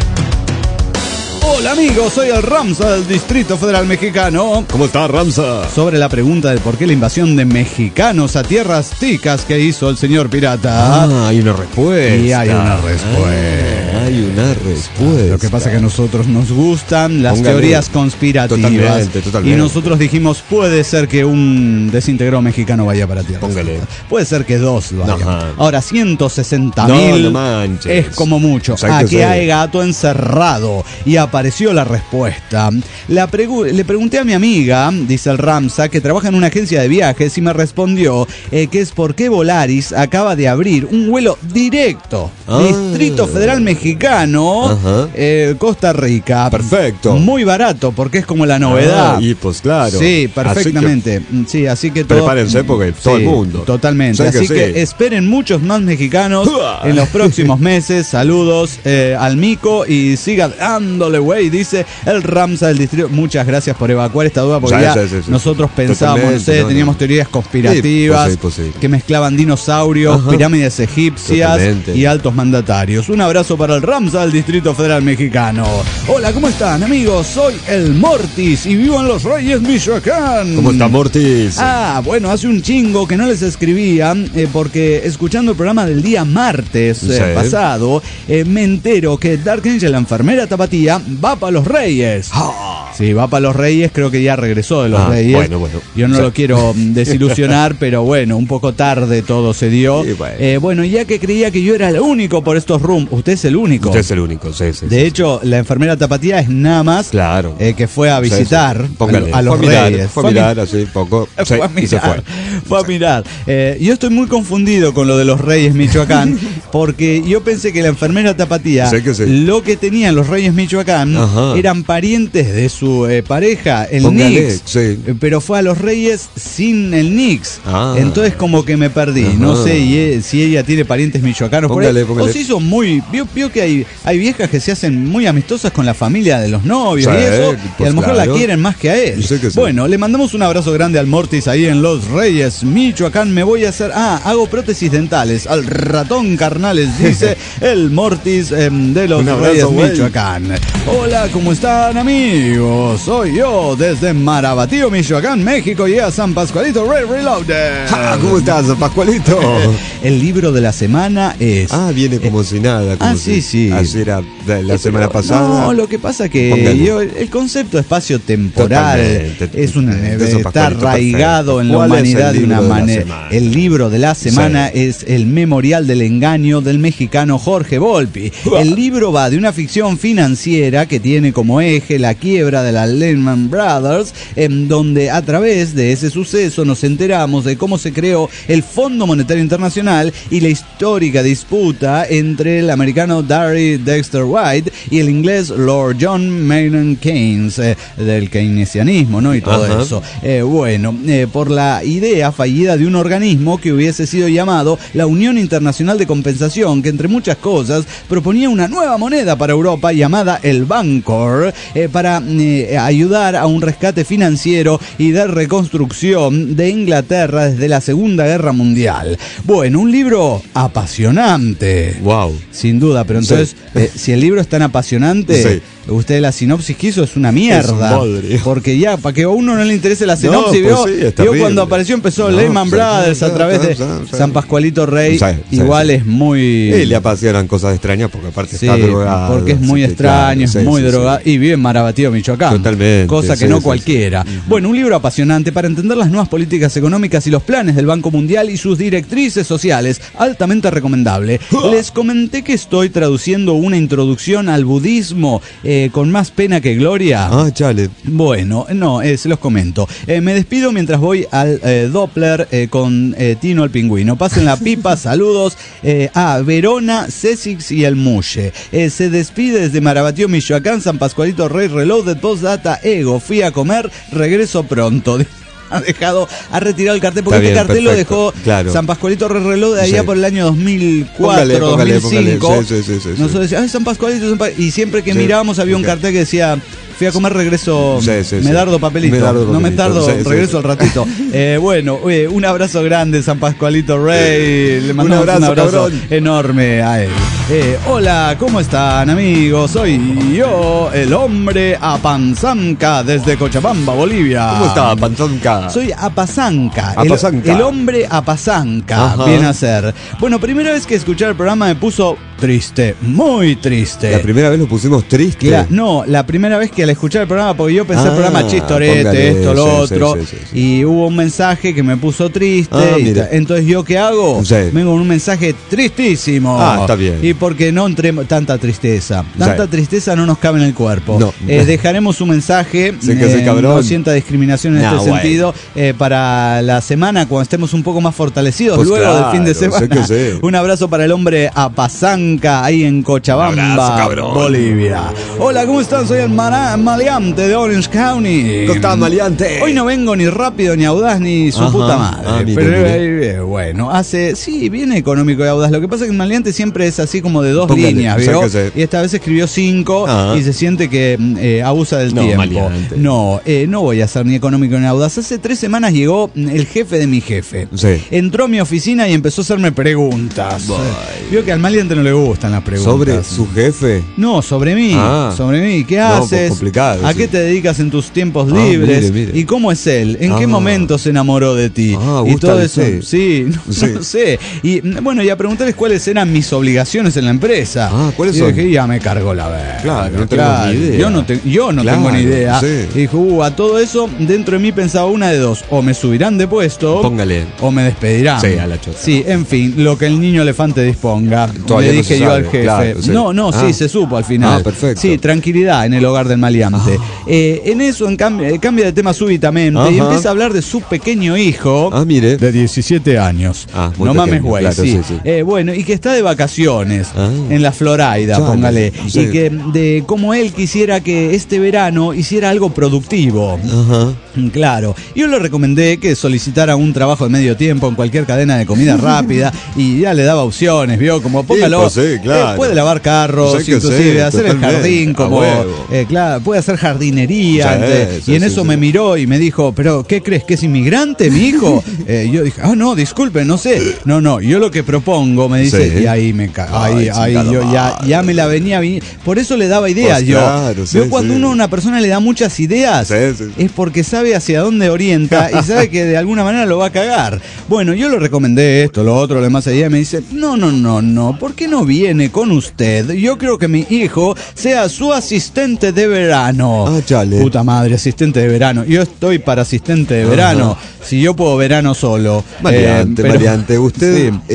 Hola amigos, soy el Ramsa del Distrito Federal Mexicano. ¿Cómo está, Ramsa? Sobre la pregunta de por qué la invasión de mexicanos a tierras ticas que hizo el señor pirata. Ah, hay una respuesta. Y hay una respuesta. Ah, hay una respuesta. Lo que pasa es que a nosotros nos gustan las Póngale. teorías conspirativas. Totalmente, totalmente. Y nosotros dijimos, puede ser que un desintegrado mexicano vaya para tierras. Póngale. Puede ser que dos vayan. Ajá. Ahora, ciento sesenta No, mil no manches. es como mucho. O sea, que Aquí sí. hay gato encerrado. Y apareció la respuesta. La pregu- le pregunté a mi amiga, dice el Ramsa, que trabaja en una agencia de viajes y me respondió eh, que es porque Volaris acaba de abrir un vuelo directo. Ah. Distrito Federal Mexicano, Ajá. eh, Costa Rica. Perfecto. Muy barato porque es como la novedad. Ah, y pues claro. Sí, perfectamente. Así que, sí, así que todo, prepárense porque todo el mundo. Totalmente. Sé que Así que, sí. esperen muchos más mexicanos en los próximos meses. Saludos eh, al Mico y siga dándole güey, dice el Ramsa del Distrito. Muchas gracias por evacuar esta duda porque Sí, ya sí, sí, sí. nosotros pensábamos, no Totalmente, sé, no, teníamos no. teorías conspirativas Sí, posible, posible. que mezclaban dinosaurios, Ajá. pirámides egipcias Totalmente. y altos mandatarios. Un abrazo para el Ramsa del Distrito Federal Mexicano. Hola, ¿cómo están, amigos? Soy el Mortis y vivo en Los Reyes, Michoacán. ¿Cómo está, Mortis? Ah, bueno, hace un chingo que no les escribía eh, porque escuchando el programa del día martes eh, Sí. pasado eh, me entero que Dark Angel, la enfermera tapatía, va para Los Reyes. Sí, va para Los Reyes, creo que ya regresó de Los Ah, Reyes. bueno, bueno. Yo no Sí. lo quiero mm, desilusionar, pero bueno, un poco tarde todo se dio. Sí, bueno. Eh, bueno, ya que creía que yo era el único por estos rooms, usted es el único. Usted es el único, sí, sí. De sí, hecho, la enfermera tapatía es nada más Claro. eh, que fue a sí. visitar Sí, sí. Póngale. a, a los fue a mirar, Reyes. Fue a mirar así, poco. Sí, Fue a y se fue. mirar, fue a mirar. Eh, yo estoy muy confundido con lo de los Reyes Michoacán, porque yo pensé que la enfermera tapatía, Sé que sí. lo que tenían los Reyes Michoacán, Ajá. eran parientes de su eh, pareja, el Póngale, Nix. sí. Eh, Pero fue a los Reyes sin el Nix. Ah. Entonces como que me perdí. Ajá. No sé y, eh, si ella tiene parientes michoacanos por Póngale, ahí. póngale. O se hizo muy... Vio, vio que hay, hay viejas que se hacen muy amistosas con la familia de los novios Sí, y eso. y pues a lo mejor claro. la quieren más que a él. Sé que sí. Bueno, le mandamos un abrazo grande al Mortis ahí en Los Reyes, Michoacán. Me voy a hacer... Ah, hago prótesis dentales. Al ratón carnales, dice el Mortis eh, de Los Un abrazo, Reyes, güey. Michoacán. Hola, ¿cómo están, amigos? Soy yo desde Marabatío, Michoacán, México, y a San Pascualito Red Reloaded. Ah, ¿cómo estás, Pascualito? El libro de la semana es... Ah, viene como si nada. Como ah, si- sí, sí. Así era de la Eh, semana pero, pasada. No, lo que pasa que Póngale. yo, el concepto espacio-temporal Totalmente. es una, Eso, está Pascualito, arraigado perfecto. en la ¿Cuál es el humanidad de libro una de la manera. semana? El libro de la semana Sí. es El Memorial del Engaño del mexicano Jorge Volpi. El libro va de una ficción financiera que tiene como eje la quiebra de la Lehman Brothers, en donde a través de ese suceso nos enteramos de cómo se creó el Fondo Monetario Internacional y la histórica disputa entre el americano Darry Dexter White y el inglés Lord John Maynard Keynes, eh, del keynesianismo, ¿no? Y todo Ajá. eso. Eh, bueno, eh, por la idea fallida de un organismo que hubiese sido llamado la Unión Internacional de Compensación, que entre muchas cosas proponía una nueva moneda para Europa llamada el Bancor, eh, para eh, ayudar a un rescate financiero y de reconstrucción de Inglaterra desde la Segunda Guerra Mundial. Bueno, un libro apasionante. Wow. Sin duda, pero entonces, Sí. eh, si el libro es tan apasionante, Sí. usted la sinopsis que hizo es una mierda. Es un bodrio. Porque ya, para que a uno no le interese la sinopsis, No, vio, pues sí, es vio terrible. cuando apareció, empezó No, Lehman sí, Brothers sí, a sí, través sí, de sí, sí. San Pascualito Rey. Sí, sí, igual sí. es muy... Y le apasionan cosas extrañas porque aparte Sí, está drogado. porque es muy así que, extraño, claro, es sí, muy sí, drogado sí. y vive en Marabatío, Michoacán. Totalmente, Cosa que sí, no sí, cualquiera. sí. Bueno, un libro apasionante para entender las nuevas políticas económicas y los planes del Banco Mundial y sus directrices sociales. Altamente recomendable. Les comenté que estoy traduciendo una introducción al budismo eh, con más pena que gloria. Ah, chale. Bueno, no, eh, se los comento. Eh, me despido mientras voy al eh, Doppler eh, con eh, Tino el Pingüino. Pasen la pipa, saludos eh, a Verona, Césix y el Mulle. Eh, se despide desde Marabatío, Michoacán, San Pascualito Rey, Reloaded, Postdata, Ego. Fui a comer, regreso pronto. Ha dejado, ha retirado el cartel, porque Está este bien, cartel perfecto, lo dejó claro. San Pascualito Rey Reloj de allá Sí. por el año dos mil cuatro, Póngale, póngale, dos mil cinco. póngale. Sí, sí, sí, sí, sí. Nosotros decíamos, ay, San Pascualito, San Pa-", y siempre que Sí, mirábamos había un ok. cartel que decía, fui a comer, regreso, Sí, sí, me sí. dardo papelito. Me dardo no me papelito, tardo, sí, sí, regreso sí. al ratito. Eh, bueno, eh, un abrazo grande, San Pascualito Rey. Le mandamos un abrazo, abrazo, cabrón. enorme a él. Eh, hola, ¿cómo están, amigos? Soy yo, el hombre Apanzanca, desde Cochabamba, Bolivia. ¿Cómo está, Panzonca? Soy Apazanca, el, Apazanca. el hombre Apazanca, Ajá. viene a ser. Bueno, primera vez que escuché el programa me puso triste, muy triste. La primera vez lo pusimos triste. Cla- no, la primera vez que al escuchar el programa, porque yo pensé el Ah, programa chistorete, póngale, esto, lo sí, otro, sí, sí, sí. y hubo un mensaje que me puso triste, Ah, y mire. ta- entonces yo qué hago, Sí. vengo con un mensaje tristísimo. Ah, está bien. Y porque no entre tanta tristeza, tanta Sí. tristeza no nos cabe en el cuerpo. No. Eh, dejaremos un mensaje, Sí, que ese eh, cabrón. no sienta discriminación en Nah, este bueno. sentido, eh, para la semana cuando estemos un poco más fortalecidos Pues luego claro, del fin de sé semana. que sí. Un abrazo para el hombre Apazanca ahí en Cochabamba, Un abrazo, cabrón. Bolivia. Hola, ¿cómo están? Soy el Mara- maleante de Orange County. ¿Cómo está, maleante? Hoy no vengo ni rápido, ni audaz, ni su Ajá. puta madre. Ah, mire, pero mire. eh, bueno, hace. Sí, viene económico y audaz. Lo que pasa es que el maleante siempre es así como de dos Póngale, líneas, ¿vio? sáquese. Y esta vez escribió cinco Ah. y se siente que eh, abusa del No, tiempo. maleante. No, eh, no voy a ser ni económico ni audaz. Hace tres semanas llegó el jefe de mi jefe. Sí. Entró a mi oficina y empezó a hacerme preguntas. Bye. Vio que al maleante no le gustan las preguntas. ¿Sobre su jefe? No, sobre mí, Ah. sobre mí. ¿Qué No, haces? pues complicado, ¿A sí. qué te dedicas en tus tiempos Ah, libres? mire, mire. ¿Y cómo es él? ¿En qué Ah. momento se enamoró de ti? Ah, y gusta todo de eso. usted. Sí, no, Sí. no sé. Y mm, bueno, y a preguntarles cuáles eran mis obligaciones en la empresa. Ah, ¿cuáles y son? dije, ya me cargó la verga. Claro, no tenemos ni idea. Yo no, te- yo no Claro, tengo ni idea. sí. Y dijo, uh, a todo eso, dentro de mí pensaba una de dos. O me subirán de puesto. Póngale. O me despedirán. Sí, a la chota. Sí, en fin, lo que el niño elefante disponga. Todavía Le no dije se yo sabe, al jefe. claro, sí. No, no, Ah. sí, se supo al final. Ah, perfecto. Sí, tranquilidad en el hogar del maleante. Eh, en eso, en cambio, eh, cambia de tema súbitamente y Ajá. empieza a hablar de su pequeño hijo. Ah, mire. De diecisiete años. Ah, muy no mames, pequeño, güey. claro, sí. sí, sí. Eh, bueno, y que está de vacaciones Ah. en la Florida, Chale, póngale. sí. Y que de cómo él quisiera que este verano hiciera algo productivo. Ajá. Mm, Claro. Yo le recomendé que solicitara un trabajo de medio tiempo en cualquier cadena de comida rápida y ya le daba opciones, ¿vio? Como póngalo. pues sí, claro. eh, puede lavar carros, Pues hay que inclusive ser, hacer el totalmente, jardín, a como. huevo. eh, claro, puede hacer jardinería. Sí, entonces, sí, y en sí, eso sí. me miró y me dijo, ¿pero qué crees? ¿Que es inmigrante, mi hijo? Eh, yo dije, ah, no, disculpe, no sé. No, no, yo lo que propongo, me dice, Sí. y ahí me ca Ay, ahí, ahí chingada yo ya, madre. ya me la venía. vi- Por eso le daba ideas Pues yo. claro, sí, Yo cuando sí. uno a una persona le da muchas ideas, Sí, sí, sí. es porque sabe hacia dónde orienta y sabe que de alguna manera lo va a cagar. Bueno, yo le recomendé esto, lo otro, lo demás allá, y me dice, no, no, no, no, ¿por qué no viene con usted? Yo creo que mi hijo sea su asistente de verano. Ah, chale. Puta madre, asistente de verano. Yo estoy para asistente de Ajá. verano, si yo puedo verano solo. Maleante, Eh, pero- maleante. Usted Sí.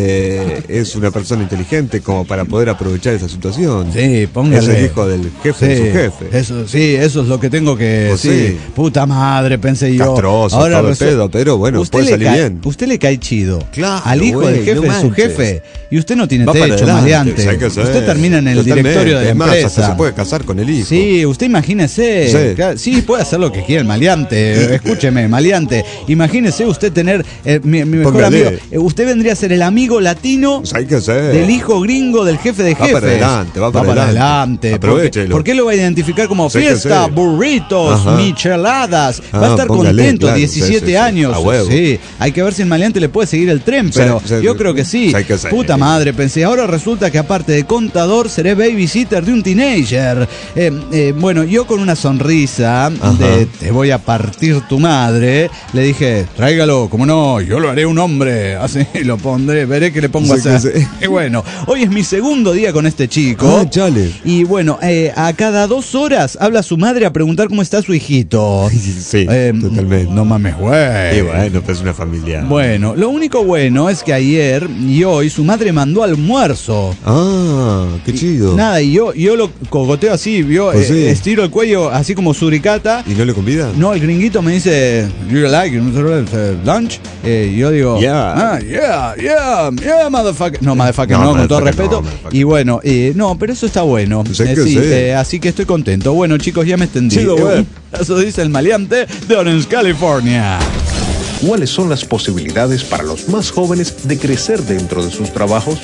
eh, es una persona inteligente como para poder aprovechar esa situación. Sí, póngale. Es el hijo del jefe de Sí, su jefe. Eso, sí, eso es lo que tengo que Pues decir. sí. Puta madre, pensé yo. Castroso, todo el resu- pedo, pero bueno, puede le salir cae- bien. Usted le cae chido Claro, al hijo güey, del jefe no de su manches. jefe y usted no tiene Va para techo, adelante, maleante. hay que ser. Usted termina en el Totalmente. directorio de la Es más, empresa. hasta se puede casar con el hijo. Sí, usted imagínese. Sí. Claro, sí, puede hacer lo que quiera el maleante. Escúcheme, maleante. Imagínese usted tener eh, mi, mi mejor Póngale. amigo. eh, usted vendría a ser el amigo latino Pues hay que ser. del hijo gringo del jefe de Va jefes. para adelante, va para adelante. adelante. Porque, Aprovechelo. ¿por qué lo va a identificar como Sí que fiesta, sí. burritos, Ajá. micheladas? horas. Va Ah, a estar póngale, contento, claro, diecisiete sí, sí, sí. años. A huevo. Sí, hay que ver si el maleante le puede seguir el tren, pero Sí, sí, yo sí. creo que sí. Hay que hacer. Puta madre, pensé. Ahora resulta que aparte de contador, seré babysitter de un teenager. Eh, eh, bueno, yo con una sonrisa Ajá. de te voy a partir tu madre, le dije, tráigalo, como no, yo lo haré un hombre. Así lo pondré, veré qué le pongo Sí, a hacer. sí, sí. Y bueno, hoy es mi segundo día con este chico. Ah, chale. Y bueno, eh, a cada dos horas habla su madre a preguntar cómo está su hijito. Sí, Eh, totalmente. No mames, güey. Y bueno, pues una familia. Bueno, lo único bueno es que ayer y hoy su madre mandó almuerzo. Ah, qué chido. Nada, y yo, yo lo cogoteo así, vio, Pues eh, sí. estiro el cuello así como suricata. ¿Y no le convida? No, el gringuito me dice, ¿do you like uh, lunch? Eh, y yo digo, Yeah. ah, yeah, yeah, yeah, motherfucker. No, motherfucker, No, no, con todo motherfucker respeto. no, motherfucker. Y bueno, eh, no, pero eso está bueno. Sé Eh, que sí, sí. eh, así que estoy contento. Bueno, chicos, ya me extendí. Chido, güey. Eh, Eso dice el maleante de Orange, California. ¿Cuáles son las posibilidades para los más jóvenes de crecer dentro de sus trabajos?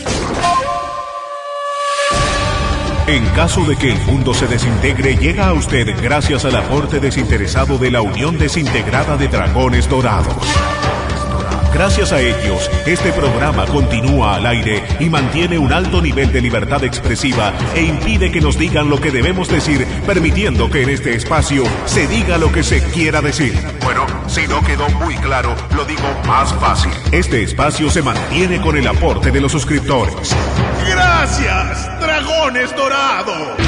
En caso de que el mundo se desintegre, llega a usted gracias al aporte desinteresado de la Unión Desintegrada de Dragones Dorados. Gracias a ellos, este programa continúa al aire y mantiene un alto nivel de libertad expresiva e impide que nos digan lo que debemos decir, permitiendo que en este espacio se diga lo que se quiera decir. Bueno, si no quedó muy claro, lo digo más fácil. Este espacio se mantiene con el aporte de los suscriptores. ¡Gracias, Dragones Dorados!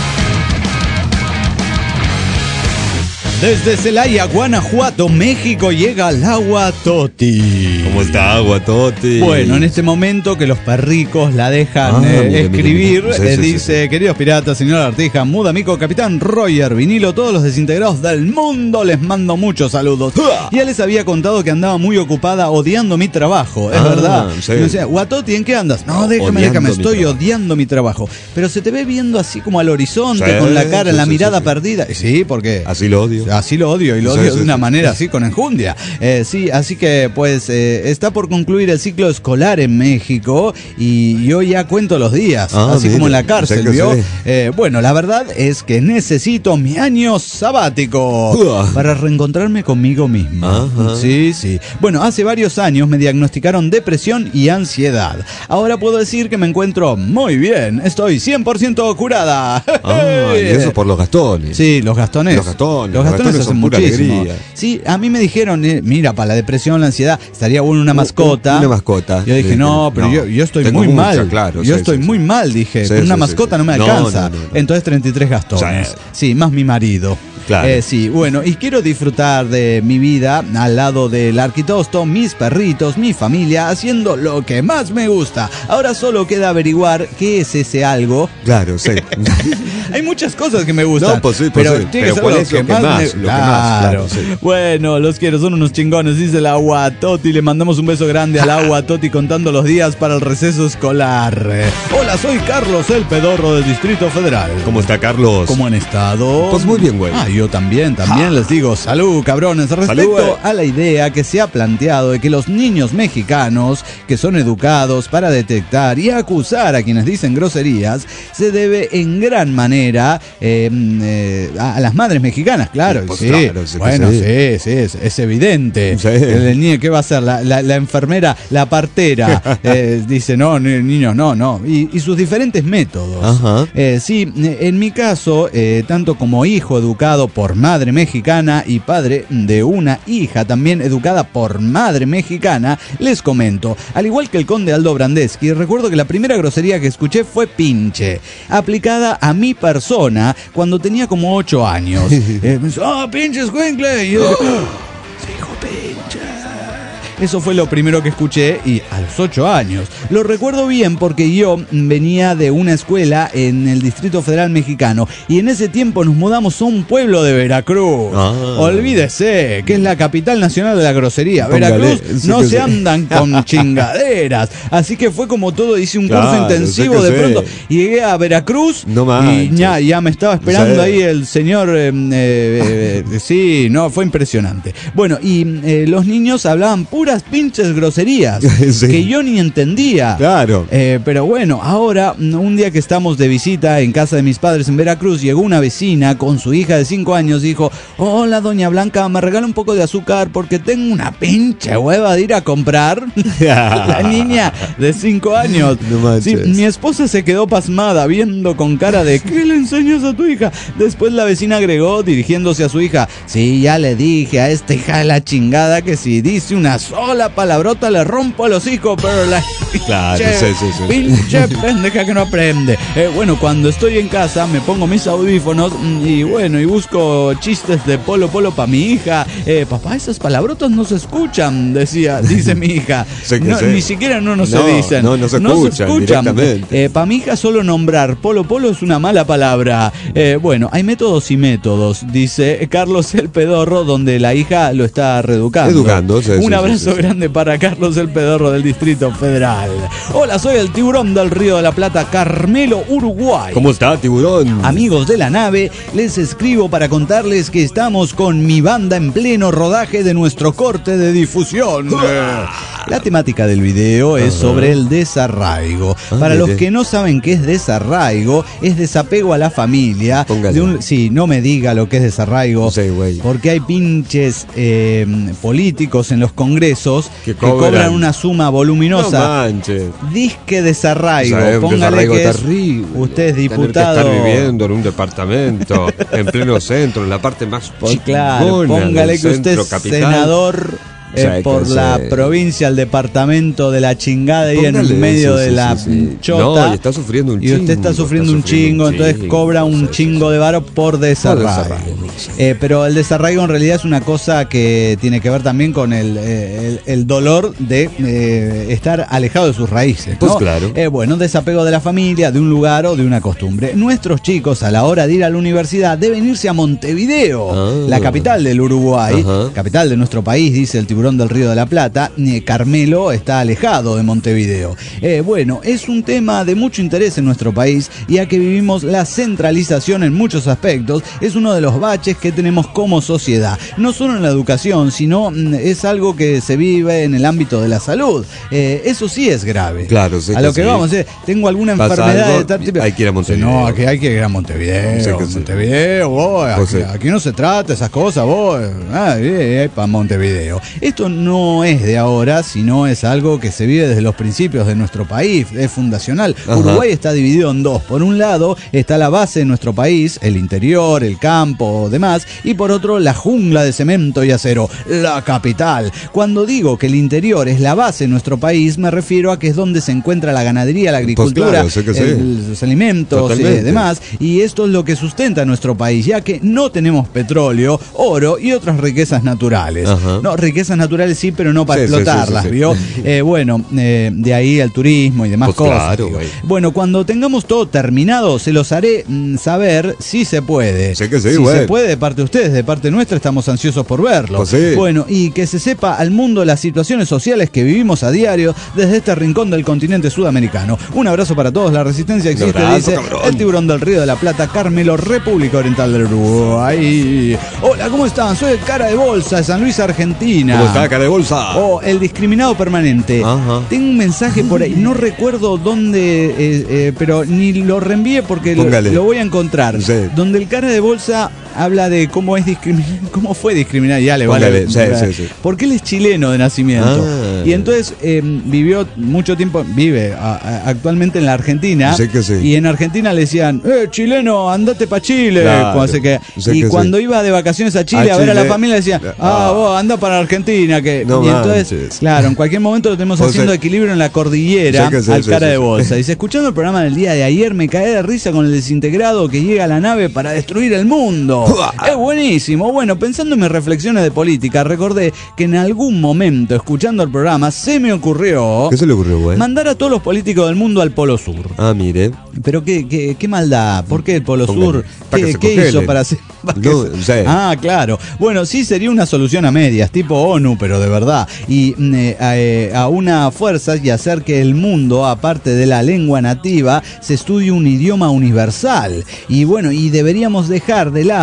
Desde Celaya, Guanajuato, México, llega el agua Toti. ¿Cómo está, Guatoti? Bueno, en este momento que los perricos la dejan Ah, eh, mire, mire, escribir, mire. Sí, eh, sí, dice, queridos piratas, señor Artija, Mudamico, Capitán Roger, Vinilo, todos los desintegrados del mundo, les mando muchos saludos. Ya les había contado que andaba muy ocupada odiando mi trabajo, es Ah, verdad. sí. Y me decía, Guatoti, ¿en qué andas? No, déjame, Odiando déjame, mi estoy trabajo. odiando mi trabajo. Pero se te ve viendo así como al horizonte, Sí, con la cara, sí, la sí, mirada sí, sí. perdida. Y sí, porque... Así lo odio. Así lo odio y lo Sí, odio sí, de una sí. manera así con enjundia. Eh, sí, así que pues eh, está por concluir el ciclo escolar en México y yo ya cuento los días, Ah, así mire, como en la sé cárcel, que ¿vio? sí. Eh, bueno, la verdad es que necesito mi año sabático Uah. para reencontrarme conmigo mismo. Ajá. Sí, sí. Bueno, hace varios años me diagnosticaron depresión y ansiedad. Ahora puedo decir que me encuentro muy bien. Estoy cien por ciento curada. Ah, y eso por los gastones. Sí, los gastones. Los gastones, Los los gastones, gastones hacen son pura muchísimo. alegría. Sí, a mí me dijeron, eh, mira, para la depresión, la ansiedad, estaría bueno una U- mascota. una mascota. Yo dije, Sí, no, pero no, yo, yo estoy tengo muy mucha, mal. claro, yo sí, estoy sí, muy sí. mal, dije. Sí, Con una sí, mascota sí, no me sí. No, alcanza. no, no, no. Entonces treinta y tres gastones. Sí. Sí, más mi marido. Claro. Eh, sí, bueno, y quiero disfrutar de mi vida al lado del arquitosto, mis perritos, mi familia, haciendo lo que más me gusta. Ahora solo queda averiguar qué es ese algo. Claro, sí. Hay muchas cosas que me gustan. No, pues sí, pues pero sí. tiene que Pero ser ¿cuál lo es lo que que más, más? me- Lo que más, claro. claro, sí. Bueno, los quiero, son unos chingones, dice el Aguatoti. Le mandamos un beso grande al Aguatoti contando los días para el receso escolar. Eh, Hola, soy Carlos, el pedorro del Distrito Federal. ¿Cómo está, Carlos? ¿Cómo han estado? Pues muy bien, güey. Ah, yo también, también les digo, salud, cabrones. Respecto Salud, güey. a la idea que se ha planteado de que los niños mexicanos, que son educados para detectar y acusar a quienes dicen groserías, se debe en gran manera eh, eh, a, a las madres mexicanas, claro. Pues sí. claro, sí que Bueno, sí, sí. sí, es, es evidente. Sí. El, el niño, ¿qué va a hacer? La, la- la enfermera, la partera, eh, dice, no, ni- niños, no, no. Y, y sus diferentes métodos. Ajá. Eh, sí, en mi caso, eh, tanto como hijo educado por madre mexicana y padre de una hija también educada por madre mexicana, les comento, al igual que el conde Aldo Brandeschi, recuerdo que la primera grosería que escuché fue pinche, aplicada a mi persona cuando tenía como ocho años. Eh, me dice, ¡ah, pinche escuincle! Y yo dije, "Oh, dijo pinche". Eso fue lo primero que escuché y a los ocho años. Lo recuerdo bien porque yo venía de una escuela en el Distrito Federal Mexicano y en ese tiempo nos mudamos a un pueblo de Veracruz. Ah. Olvídese, que es la capital nacional de la grosería. Póngale, Veracruz sí no que se sí. andan con chingaderas. Así que fue como todo, hice un curso Claro, intensivo sí que de sí. pronto. Y llegué a Veracruz No y manches. ya, ya me estaba esperando Sí. ahí el señor. eh, eh, eh, sí, no, fue impresionante. Bueno, y eh, los niños hablaban pura puras pinches groserías Sí. que yo ni entendía. Claro. Eh, pero bueno, ahora, un día que estamos de visita en casa de mis padres en Veracruz, llegó una vecina con su hija de cinco años y dijo: hola, doña Blanca, ¿me regala un poco de azúcar? Porque tengo una pinche hueva de ir a comprar. La niña de cinco años. No manches. Sí, mi esposa se quedó pasmada, viendo con cara de ¿qué le enseñas a tu hija? Después la vecina agregó, dirigiéndose a su hija: sí, ya le dije a esta hija de la chingada que si dice una sola palabrota le rompo el hocico, pero la Claro, pinche, sí, sí, sí. pinche pendeja que no aprende. Eh, bueno, cuando estoy en casa me pongo mis audífonos mm, y bueno, y busco chistes de Polo Polo para mi hija. Eh, papá, esas palabrotas no se escuchan, decía, dice mi hija. Sí que No, sí. ni siquiera no, no se No, dicen. no, no se escuchan directamente. Eh, para mi hija solo nombrar Polo Polo es una mala palabra. Eh, bueno, hay métodos y métodos, dice Carlos el Pedorro, donde la hija lo está reeducando. Educando, sí, Un sí, abrazo sí, sí. grande para Carlos el Pedorro del Distrito Federal. Hola, soy el tiburón del Río de la Plata, Carmelo, Uruguay. ¿Cómo está, tiburón? Amigos de la nave, les escribo para contarles que estamos con mi banda en pleno rodaje de nuestro corte de difusión. La temática del video es sobre el desarraigo. Ah, Para los mire. que no saben qué es desarraigo, es desapego a la familia. Póngale. De un, sí, no me diga lo que es desarraigo. Sí, güey. Porque hay pinches eh, políticos en los congresos Que que cobran, cobran una suma No voluminosa. manches. Disque desarraigo. O sea, es un Póngale desarraigo que es- terrible. usted es Tener que diputado. estar viviendo en un departamento en pleno centro, en la parte más Pues chingona claro, póngale del que usted centro es capital. senador O sea, eh, por que la se- provincia, el departamento de la chingada y en Póngale, el medio sí, de sí, la sí, sí. chota. No, y está sufriendo un Y usted está chingo, sufriendo está un chingo, sufriendo un entonces chingo, cobra un sí, sí, chingo sí. de varo por desarraigo. desarraigo, sí. Eh, pero el desarraigo en realidad es una cosa que tiene que ver también con el, eh, el, el dolor de eh, estar alejado de sus raíces, ¿no? Pues claro. Eh, bueno, desapego de la familia, de un lugar o de una costumbre. Nuestros chicos a la hora de ir a la universidad deben irse a Montevideo, Ah. la capital del Uruguay, Ajá. capital de nuestro país, dice el tiburón del Río de la Plata. eh, Carmelo está alejado de Montevideo. Eh, bueno, es un tema de mucho interés en nuestro país, ya que vivimos la centralización en muchos aspectos. Es uno de los baches que tenemos como sociedad, no solo en la educación, sino mm, es algo que se vive en el ámbito de la salud. Eh, eso sí es grave. Claro, sí a que lo que sí. vamos, eh, tengo alguna Pasa enfermedad algo, de tal tipo. hay que ir a Montevideo. No, que hay que ir a Montevideo. Sí que sí. Montevideo, vos, Pues aquí, sí. aquí no se trata esas cosas, vos. Ah, eh, eh, para Montevideo. Esto no es de ahora, sino es algo que se vive desde los principios de nuestro país, es fundacional. Ajá. Uruguay está dividido en dos. Por un lado está la base de nuestro país, el interior, el campo, demás, y por otro la jungla de cemento y acero, la capital. Cuando digo que el interior es la base de nuestro país, me refiero a que es donde se encuentra la ganadería, la agricultura, claro, sé que sí. el- los alimentos y Totalmente. demás, y esto es lo que sustenta nuestro país, ya que no tenemos petróleo, oro y otras riquezas naturales. Ajá. No, riquezas naturales sí, pero no para Sí, sí, explotarlas, sí, sí, sí. ¿vio? Eh, bueno, eh, de ahí el turismo y demás Pues cosas. claro, digo. güey. Bueno, cuando tengamos todo terminado, se los haré mm, saber si se puede. Sé que sí, si güey. se puede de parte de ustedes, de parte nuestra, estamos ansiosos por verlo. Pues sí. Bueno, y que se sepa al mundo las situaciones sociales que vivimos a diario desde este rincón del continente sudamericano. Un abrazo para todos, la resistencia existe, abrazo, dice cabrón. el tiburón del Río de la Plata, Carmelo, República Oriental del Uruguay. Hola, ¿cómo están? Soy el Cara de Bolsa de San Luis, Argentina. ¿Cómo está, cara de bolsa? Oh, el discriminado permanente. Ajá. Tengo un mensaje por ahí, no recuerdo dónde, eh, eh, pero ni lo reenvíe porque lo, Póngale. lo voy a encontrar. Sí. Donde el Cara de Bolsa habla de cómo es discriminado, cómo fue discriminado, ya le Póngale, vale. sí, sí, sí. Porque él es chileno de nacimiento. Ah. Y entonces eh, vivió mucho tiempo, vive a- a- actualmente en la Argentina. Sé que sí. Y en Argentina le decían, eh, chileno, andate para Chile. Claro. Cuando se queda- Sé y que cuando sí. iba de vacaciones a Chile A a, ver a la Chile. familia, decían, ah, Ah. vos anda para Argentina. Que... No y entonces, manches. claro, en cualquier momento lo tenemos O haciendo sea, equilibrio en la cordillera sé que sí, al sí, Cara sí, de sí. Bolsa. Dice, escuchando el programa del día de ayer me caí de risa con el desintegrado que llega a la nave para destruir el mundo. Es buenísimo. Bueno, pensando en mis reflexiones de política, recordé que en algún momento, escuchando el programa, se me ocurrió ¿Qué se le ocurrió, güey? mandar a todos los políticos del mundo al Polo Sur. Ah, mire. Pero qué, qué, qué maldad, ¿por qué el Polo Póngale, Sur? para que ¿Qué, se qué congelen. hizo para hacer? para que No, se- sé. Ah, claro. Bueno, sí sería una solución a medias, tipo ONU, pero de verdad. Y mm, eh, a, eh, a una fuerza y hacer que el mundo, aparte de la lengua nativa, se estudie un idioma universal. Y bueno, y deberíamos dejar de lado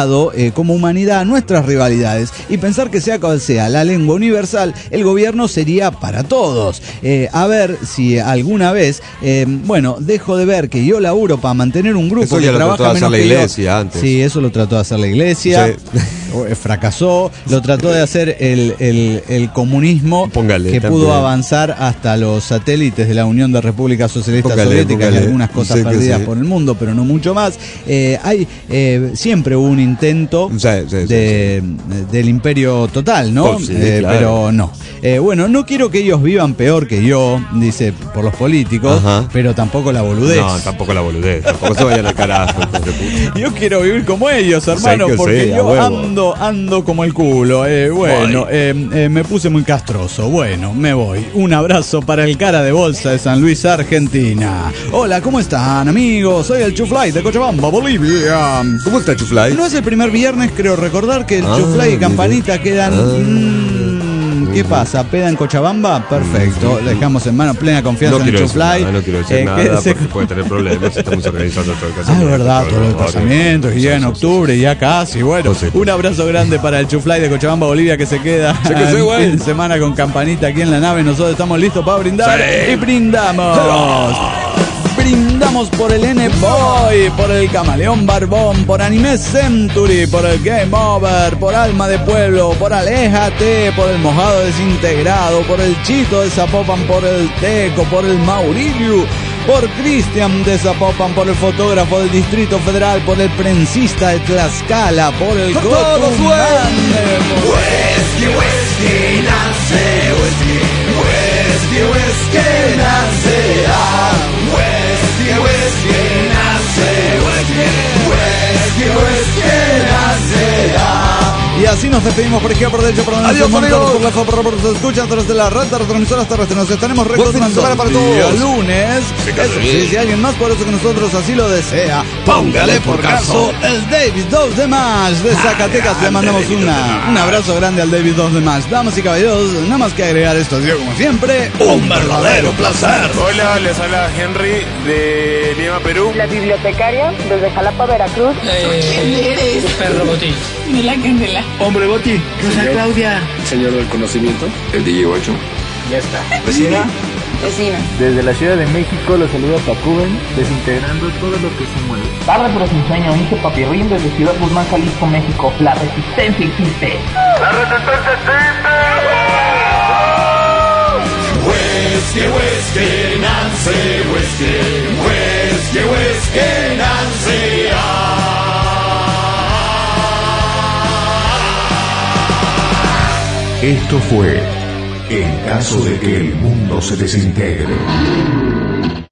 lado, eh, como humanidad, nuestras rivalidades y pensar que sea cual sea la lengua universal, el gobierno sería para todos. Eh, a ver si alguna vez, eh, bueno, dejo de ver que yo laburo para mantener un grupo eso que ya lo trabaja trató de menos hacer la que yo. iglesia antes. Sí, eso lo trató de hacer la iglesia. Sí. Fracasó, lo trató de hacer el, el, el comunismo. Póngale, que también. pudo avanzar hasta los satélites de la Unión de Repúblicas Socialistas Póngale, Soviéticas póngale. y algunas cosas Sí que perdidas sí. por el mundo, pero no mucho más. Eh, hay eh, siempre hubo un intento Sí, sí, sí, de, del imperio total, ¿no? Oh, sí, Eh, claro. Pero no. Eh, bueno, no quiero que ellos vivan peor que yo, dice, por los políticos, Ajá. pero tampoco la boludez. No, tampoco la boludez. Tampoco se vayan al carajo. hijos de puta. Yo quiero vivir como ellos, hermano, Sí que porque sí, a yo huevo. ando, ando como el culo. Eh, bueno, eh, eh, me puse muy castroso. Bueno, me voy. Un abrazo para el cara de bolsa de San Luis, Argentina. Hola, ¿cómo están, amigos? Soy el Chuflay de Cochabamba, Bolivia. ¿Cómo está Chuflay? No es el primer viernes, creo recordar que el Ah, Chuflay y mire. Campanita quedan... Ah. mm, ¿Qué pasa? ¿Peda en Cochabamba? Perfecto. Le dejamos en mano plena confianza No en el quiero decir Chuflay. nada, no quiero decir Eh, nada quédese porque puede tener problemas. Estamos organizando todo el Ah, casamiento. es verdad, todo el casamiento, y ya en Sí, sí, octubre, ya casi, bueno, Sí, sí. un abrazo grande para el Chuflay de Cochabamba, Bolivia, que se queda Sí, que sí, el güey. fin de semana con Campanita aquí en la nave. Nosotros estamos listos para brindar Sí. y brindamos. Brindamos por el N-Boy, por el Camaleón Barbón, por Anime Century, por el Game Over, por Alma de Pueblo, por Aléjate, por el Mojado Desintegrado, por el Chito de Zapopan, por el Teco, por el Maurilio, por Cristian de Zapopan, por el fotógrafo del Distrito Federal, por el prensista de Tlaxcala, por el Cotumán. Whisky, whisky, nace, whisky, whisky, whisky, nace, ah, whisky, whisky, nace, whisky, whisky, whisky, nace, ah. Y así nos despedimos por izquierda, por derecha, por donde Adiós, nos amigos. por la por, por, por, se escucha a través de la red de retransmisoras terrestres. Nos estaremos Buen fin de reencontrando semana para el día todos. lunes. Sí, que Eso sí. sí, si alguien más poderoso que nosotros así lo desea, Póngale por caso. el David dos de Mash de Zacatecas. Le mandamos una, un abrazo grande al David dos de Mash. Damas y caballeros, nada más que agregar esto ha sido como siempre Un verdadero placer. Hola, les habla Henry de Lima, Perú. La bibliotecaria desde Jalapa, Veracruz. ¿Quién eres? Perro Botín. De la candela. Hombre Botín. Rosa Claudia. Señor del conocimiento. El D J ocho. Ya está. Vecina. Vecina. Desde la Ciudad de México los saluda Pacuben, desintegrando todo lo que se mueve. Tarde pero sin sueño, dice Papirrín desde Ciudad Guzmán, Jalisco, México. La resistencia existe. ¡La resistencia existe! Whisky, whisky, Nancy, whisky, whisky, whisky, Nancy, ah. Esto fue En caso de que el mundo se desintegre.